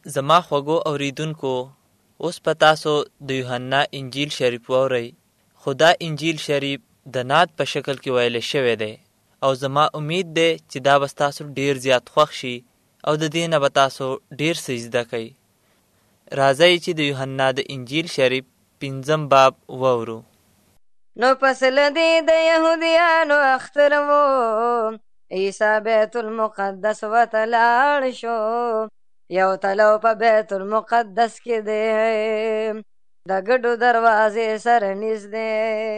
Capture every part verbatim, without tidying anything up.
زما خوږو اوریدونکو، اوس په تاسو د یوحنا انجیل شریف واورئ. خو دا انجیل شریف د نعت په شکل کې ویل شوی دی او زما امید دی چې دا به تاسو ډیر زیات خوښ شي او د دې نه به تاسو ډیر څه زده کړئ. راځئ چې د یوحنا د انجیل شریف پنځم باب واورو. نو فصل دی د یهودیانو اختر و، عیسی بیت المقدس وته لاړ شو. یو تلو په بیت المقدس کې دی، د ګډو دروازې سره نږدې.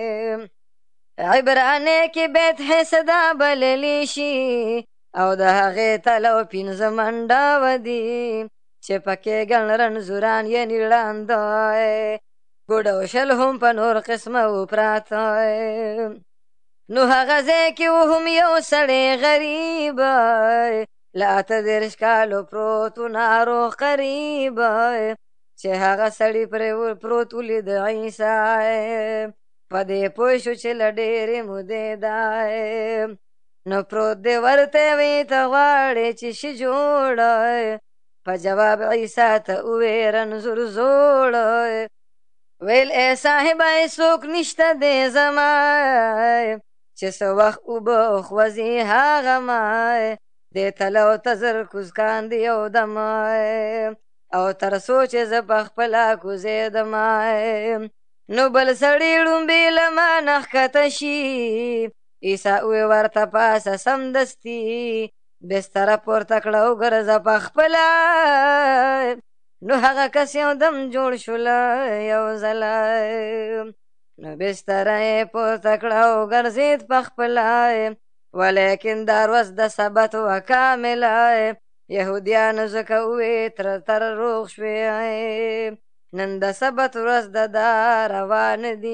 عبراني کې بیت حسدا بللی شي او د هغې تلو پنځه منډه دي چې پکې ګڼ رنځوران یعنې ړانده ګوډ او شل هم په نور قسمه و پراته. نو هغه ځای کې و هم یو سړی غریب، له اته دېرش کالو پروت و ناروغ قریب، چې هغه سړي پرې پروت ولید عیسی، په دې پوه شو چې له ډېرې مودې دی. نو پروت دی ورته وی ته غواړې چې شي جوړ، په جواب عیسی ته وویې رنځور زوړ. ویل ای صاحبه څوک نشته دی زما، چې څه وخت اوبه خوځي هغه ما دې تلو ته زر کوز کاندي یو دم، او تر څو چې زه پخپله کوزېدم. نو بل سړي ړومبې له ما نه ښکته شي، عیسی وویې ورته پاسه سمدستي، بستره پورته کړه وګرځه پخپله. نو هغه کس یو دم جوړ شوله یو ځله، نو بستره یې پورته کړه وګرځېد پخپله. ولیکن دا ورځ د سبت وه کامله، یهودیانو ځکه ووې تر تر روغ شوې، نن د سبت ورځ د دا روان دي.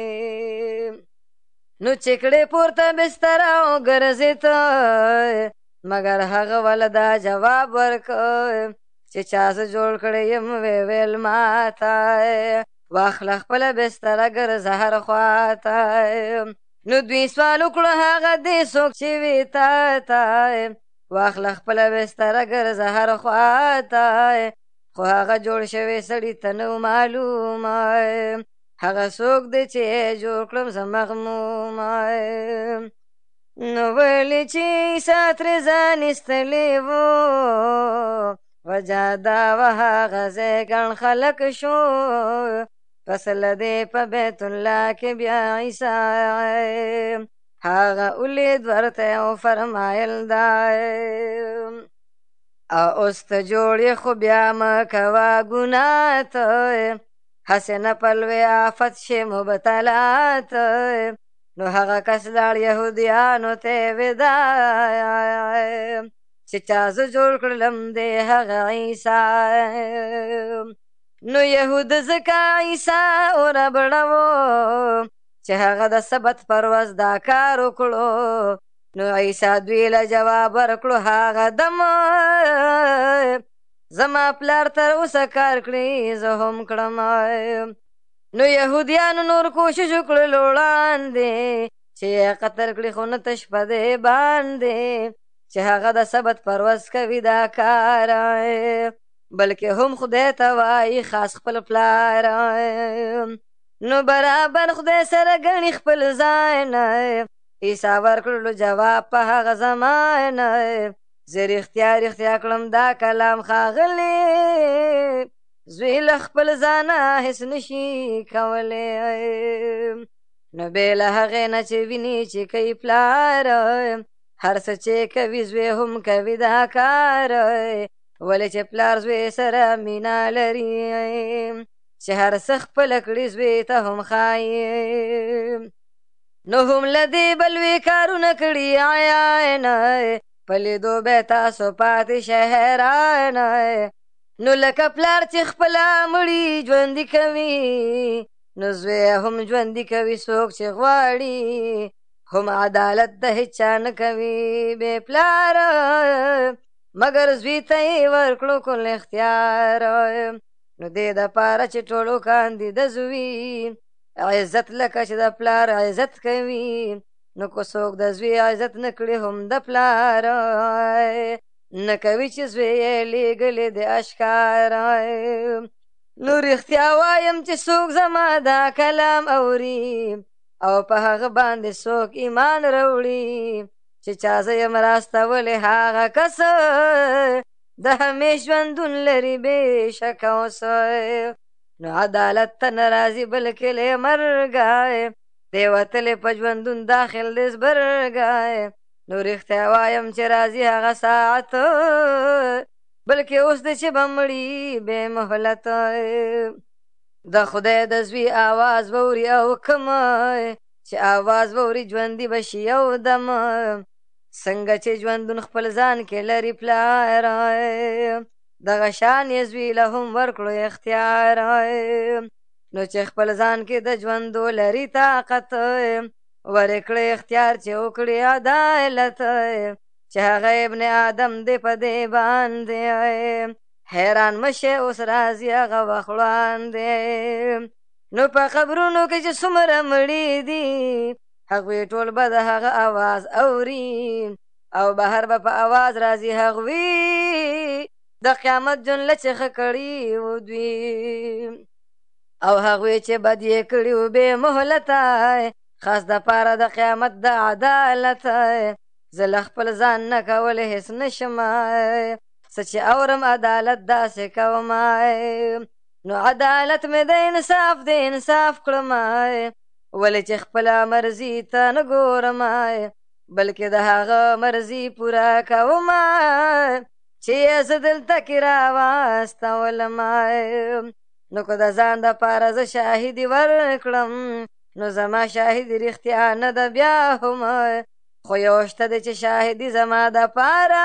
نو چې کړې پورته بستره وګرځېد، مګر هغه ول دا جواب ورکړ چې چا زه جوړ کړی یم. ویې ویل ماته واخله خپله بستره ګرځه هر خواته. نو دوی سوال وکړو هغه دې څوک چې وي تا ته، واخله خپله بستره ګرځه هر خواته. خو هغه جوړ شوی سړي ته نه و معلومه، هغه څوک دی چې جوړ کړم زه مغمومه. نو ویلې چې عیسی ترې ځان ایستلی و، وجه دا وه هغه ځای ګڼ خلک شو. فصل دی په بیت الله کې بیا عیسی هغه ولید ورته او فرمایل دی، او اوس ته جوړ یې خو بیا مه کوه ګناه ته، هسې نه په لوی آفت شې مبتلا ته. نو هغه کس لاړ یهودیانو ته ودا چې چا زه جوړ کړلم دی هغه عیسی. نو یهود ځکه عیسی وربړوو چې هغه د سبت پر ورځ دا کار وکړو. نو عیسی دوی له جواب ورکړو هغه دم، زما پلار تر اوسه کار کړي زه هم کړم. نو یهودیانو نور کوشش وکړل وړاندې چې یې قتل کړي، خو نه تش په دې باندې چې هغه د سبت پر ورځ کوي دا کار، بلکې هم خدای ته وایي خاص خپل پلار. نو برابر خدای سره ګڼي خپل ځای نه، عیسی ورکړلو جواب په هغه زمانه، زه رښتیا رښتیا کړم دا کلام ښاغلی، زوی له خپل ځانه هېڅ نشي کولی. نو بې له هغې نه چې ویني چې کوي پلار، هر څه چې کوي زوی هم کوي دا کار، ولې چې پلار زوی سره مینه لري، چې هر څه خپله کړي زوی ته هم ښایي. نو هم له دې به لوی کارونه کړي عیان، په لیدو به تاسو پاتې شئ حیران. نو لکه پلار چې خپله مړي ژوندي کوي، نو زوی هم ژوندي کوي څوک چې غواړي، هم عدالت د هیچا نه کوي بې پلاره، مګر زوی ته یې ورکړو کل اختیار. نو دې دپاره چې ټولو کاندي د زوی عزت لکه چې د پلار عزت کوي، نو که څوک د زوی عزت نه کړي هم د پلار نه کوي چې زوی یې لېږلې د اشکاره. نو رښتیا وایم چې څوک زما دا کلام اوري او په هغه باندې څوک ایمان راوړي چې چا زه یم راستولی هغه کس د همیش ژوندون لري بې شکه اوسه. نو عدالت ته نه راځي بلکې له مرګی دی وتلی په ژوندون داخل د زبرګی. نو رښتیا وایم چې راځي هغه ساعت بلکې اوس دی چې به مړي بې مهلت. د خدای د زوی آواز ووري او کمه چې آواز ووري ژوندي به شي یو دمه. څنګه چې ژوندون خپل ځان کې لري پلار دغه شان یې زوی له هم ورکړو اختیار. نو چې خپل ځان کې د ژوندو لري طاقت ورکړی اختیار چې وکړي عدالت چې هغه ابن آدم دی په دې باندې حیران مشه اوس راځي هغه وخت وړاندې. نو په قبرونو کې چې څومره مړي دي هغوی ټول به د هغه آواز اوري او بهر به په آواز راځي هغوی د قیامت جمله چې ښه کړي و دوی او هغوی چې بد یې کړي و بې مهلته خاص د پاره د قیامت د عدالت. زه له خپل ځان نه کولی هېڅ نشمه څه چې اورم عدالت داسې کومه. نو عدالت مې د انصاف د انصاف کړمه ولې چې خپله مرضي ته نه ګورمه بلکې د هغه مرضي پوره کومه چې یې زه دلته کې راواستولمه. نو که د ځان دپاره زه شاهدي ورکړم نو زما شاهدي رښتیا نه ده بیا هم خو یو شته دی چې شاهدي زما دپاره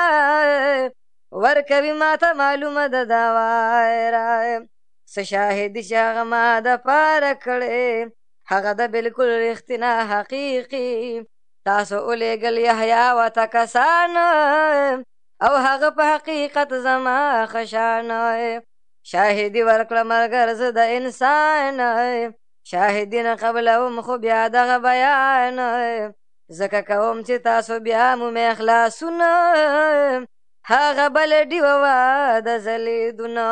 ورکوي ما ته معلومه ده دا وایره. څه شاهدي چې هغه ما دپاره کړې هغه ده بلکل رښتینه حقیقي. تاسو ولیږل یحیا ورته کسان او هغه په حقیقت زما ښه شان. شاهدي ورکړه مګر زه د انسان شاهدي نه قبلوم خو بیا دغه بیان ځکه کوم چې تاسو بیا مومې خلاصونه هغه بله ډیوه وه د ځلیدونه.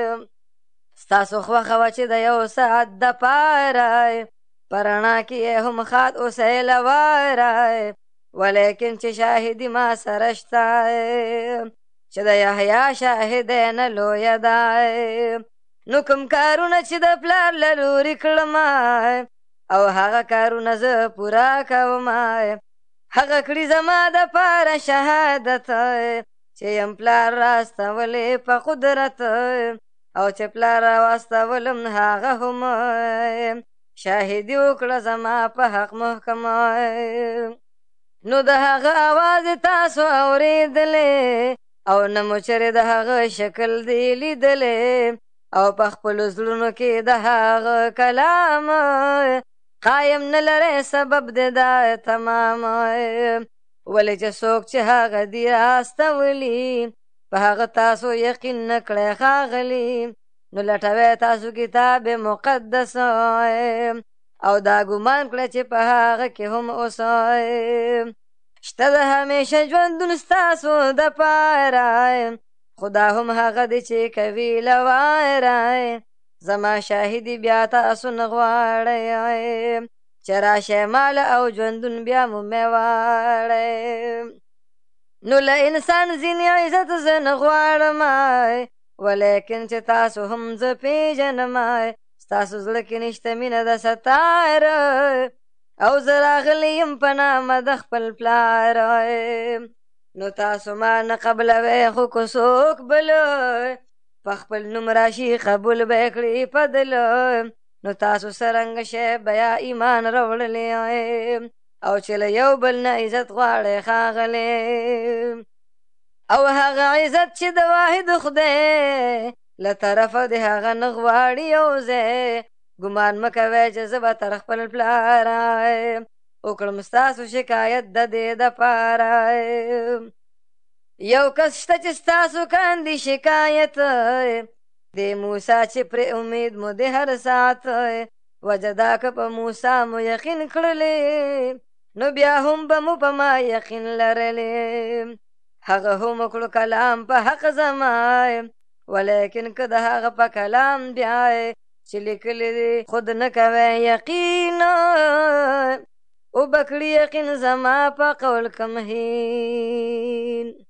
ستاسو خوښه وه چې د یو ساعت دپاره په رڼا کې یې هم ښاد اوسئ لواره ولیکن چې شاهدي ما سره شته چې د یحیا شاهدی نه لویه ده. نو کوم کارونه چې د پلار له لورې کړمه او هغه کارونه زه پوره کومه هغه کړي زما دپاره شهادت چې یم پلار راستولی په قدرت او چې پلار راواستولم هغه هم شاهدي وکړه زما په حق محکمه. نو د هغه آواز تاسو اورېدلی او نه مو چرې د هغه شکل دی لیدلی او په خپلو زړونو کې د هغه کلام قایم نه لرئ سبب دی دا تمام. ولې چې څوک چې هغه دی راستولي په هغه تاسو یقین نه کړی ښاغلي نو لټوئ تاسو کتاب مقدس او دا ګمان کړئ چې په هغه کې هم اوسئ شته د همیشه ژوندون ستاسو دپاره خدا هم هغه دی چې کوي لواره. زما شاهدي بیا تاسو نه غواړئ چې راشئ ماله او ژوندون بیا مو مې واړئ. نو له انسان ځینې عزت زه نه غواړم ولیکن چې تاسو هم زه پېژنم ستاسو زړه کې نشته مینه د ستاره او زه راغلی یم په نامه د خپل پلار. نو تاسو ما نه قبلوئ خو که څوک بل په خپل نوم راشي قبول به یې کړي په دل نو تاسو څرنګه شی بیا ایمان راوړلی او چې له یو بل نه عزت غواړئ ښاغلی او هغه عزت چې د واحد خدای له طرفه د هغه نه غواړي یو ځای ګمان مه کوئ چې زه به تر خپل پلاره وکړم ستاسو شکایت د دې دپاره. یو کس شته چې ستاسو کاندي شکایت د موسی چې پرې امید مو د هر ساعت وجه دا که په موسی مو یقین کړلی نو بیا هم به مو په ما یقین لرلی. هغه هم وکړو کلام په حق زما ولیکن که د هغه په کلام بیا چې لیکلی دی خود نه کوی یقین او بکړي یقین زما په قول کم هین